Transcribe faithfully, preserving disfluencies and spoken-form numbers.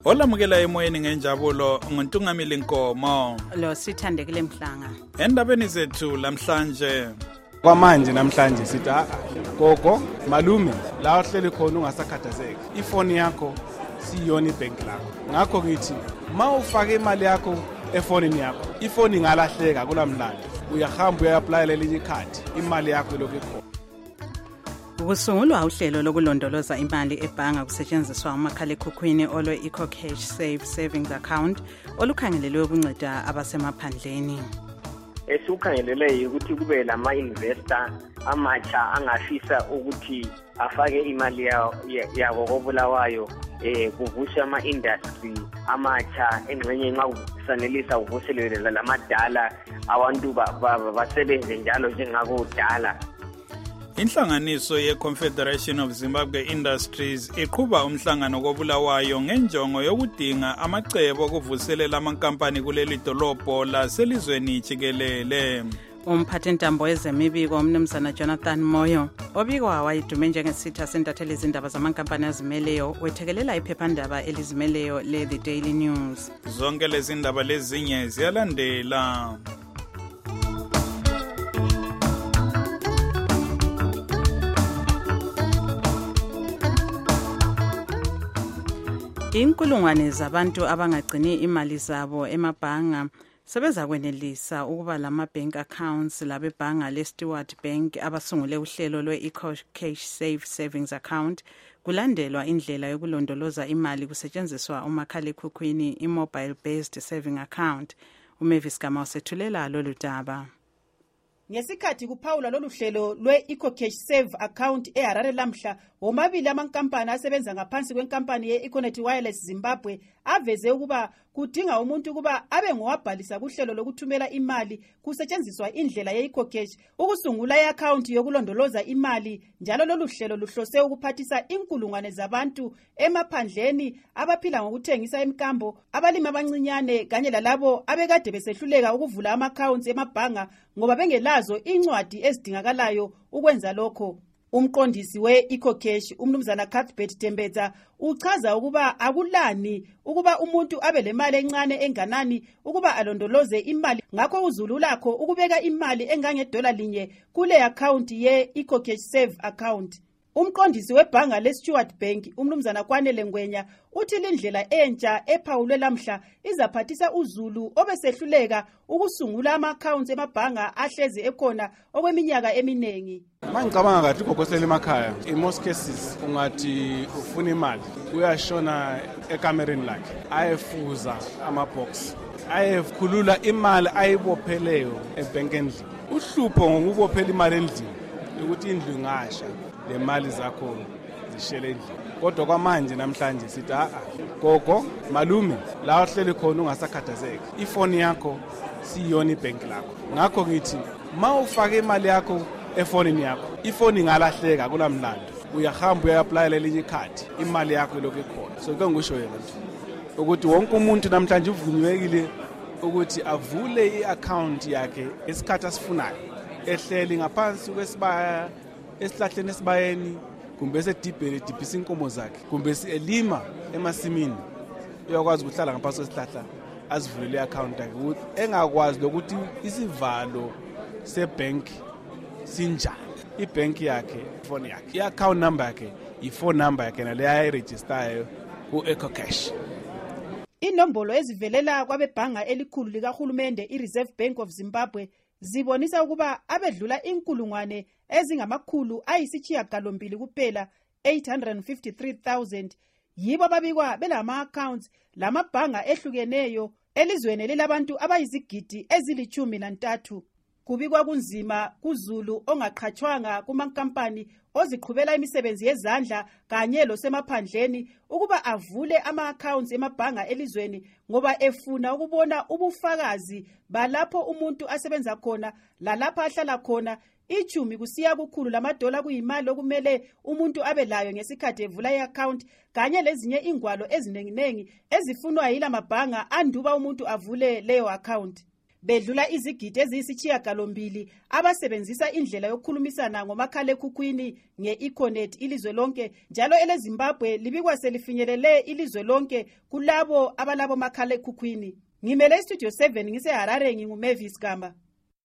Olamukela emoyeni ngenjabulo nguNtungamile Nkomo. Lo sithandekile Mhlanga. Endabeni zethu lamhlanje. Kwamanje namhlanje sithi gogo malume la ohleli khona ungasakhathazeki. Ifoni yakho siyona ibank lakho. Ngakho ngithi mawufaka imali yakho efonini yakho, ifoni ingalahleka kulamlando. Uyahamba uyapplyela elinye ikhadi, imali yakho lokho ikhona. Ukusungulwa uhlelo lokulondoloza imali ebhanga kusetshenziswa umakhalekhukhwini olwe EcoCash Save Savings Account olukhangelelwe ukunceda abasemaphandleni. Esukhangelele ukuthi kube lama investor amatsha angafisa ukuthi afake imali yabo kobulawayo eh kuvusha ama industry amatsha engxenye nxa kusanelisa uvuselele lamadala abantu basebenze njalo njengakudala. Inhlanganiso ye-Confederation of Zimbabwe Industries iqhuba umhlangano kobulawayo ngenjongo yokudinga amacebo okuvuselela amankampani kuleli dolobho laselizweni jikelele. Umphathintambo wezemibiko umnumzana Jonathan Moyo obikwa wayidume njengesitha sentatheli izindaba zamankampani azimeleyo wethekelela iphephandaba elizimeleyo le-The Daily News. Zonke lezi ndaba lezinye ziyalandela. Inkulungwane zabantu abangagcini imali zabo emabhanga sebeza kwenelisa ukuba lama bank accounts labe bhanga le Stewart Bank abasungule uhlelo lwe EcoCash Save Savings Account kulandelwa indlela yokulondoloza imali kusetshenziswa umakhalekhukhwini i-mobile based saving account. uMavis Gama usethulela lolu daba. Ngesikhathi kuphawula lolu hlelo lwe-EcoCash Save Account eHarare lamhla, omabili amankampani asebenza ngaphansi kwenkampani ye-Econet Wireless Zimbabwe aveze ukuba kudinga umuntu ukuba abe ngowabhalisa kuhlelo lokuthumela imali kusetshenziswa indlela ye-EcoCash ukusungula i-account yokulondoloza imali. Njalo lolu hlelo luhlose ukuphathisa inkulungwane zabantu emaphandleni abaphila ngokuthengisa emkambo, abalimi abancinyane kanye lalabo abekade besehluleka ukuvula ama-accounts emabhanga ngoba bengelazo incwadi ezidingakalayo ukwenza lokho. Umqondisi we-EcoCash umnumzana Cuthbert Tembetsa uchaza ukuba akulani ukuba umuntu abe lemali encane enganani ukuba alondoloze imali, ngakho uzulu lakho ukubeka imali engangedola linye kule account ye-EcoCash Save account. Umqondisi webhanga le-Stewart Bank umnumzana Kwanele Ngwenya uthi lindlela entsha ephawulwe lamhla izaphathisa uzulu obesehluleka ukusungula ama-accounts emabhanga ahlezi ekhona okweminyaka eminengi. Mangicabanga kathi ukugosela emakhaya, in most cases ungathi ufuna imali uyashona ekamereni lakhe ayefuza amabox ayekhulula imali ayibopheleyo ebank endlini. Uhlupho ngokubophela imali endlini ukuthi indlu ingasha le mali zakho zishele endlini. Kodwa kwamanje namhlanje sithi gogo malume la ohleli khona ungasakhathazeki. Ifoni yakho siyona ibank lakho. Ngakho ngithi mawufaka imali yakho efonini yakho, ifoni ingalahleka kulamlando. Uyahamba uyapplyela elinye ikhadi, imali yakho lokho ikhona. So ke ngisho yena nje ukuthi wonke umuntu namhlanje uvunyelekile ukuthi avule i-account yakhe esikhathi asifunayo, ehleli ngaphansi kwesibaya esihlahleni esibayeni, kumbe esedibhele dibhisa inkomo zakhe, kumbe elima emasimini. Uyakwazi ukuhlala ngaphansi kwesihlahla azivulele i-account yakhe ukuthi engakwazi lokuthi isivalo sebank sinjani. Ibank yakhe, phone yakhe, i-account number yakhe, i-phone number yakhe nale ayiregister ku-EcoCash. Inombolo ezivelela kwabebhanga elikhulu likahulumende i-Reserve Bank of Zimbabwe zibonisa ukuba abedlula inkulungwane ezingamakhulu ayisishiyagalombili kuphela eight hundred fifty-three thousand yibo babikwa belama-accounts lamabhanga ehlukeneyo elizweni lilabantu abayizigidi ezilichumi nantathu. Kubikwa kunzima kuzulu ongaqhatshwanga kumankampani oziqhubela imisebenzi yezandla kanye losemaphandleni ukuba avule ama-accounts emabhanga elizweni ngoba efuna ukubona ubufakazi balapho umuntu asebenza khona lalapha ahlala khona. Ichumi kusiya kukhulu lamadola kuyimali okumele umuntu abelayo ngesikhathi evula i-account kanye lezinye ingwalo ezinenginengi ezifunwa yila mabhanga anduba umuntu avule leyo account. bedlula izigidi eziyisitshiyagalombili abasebenzisa indlela yokukhulumisana ngomakhalekhukhwini nge-Econet ilizwe lonke, njalo eleZimbabwe libikwa selifinyelele ilizwe lonke kulabo abalabo makhalekhukhwini. Ngimele istudio seven ngise Harare, nginguMavis Gamba.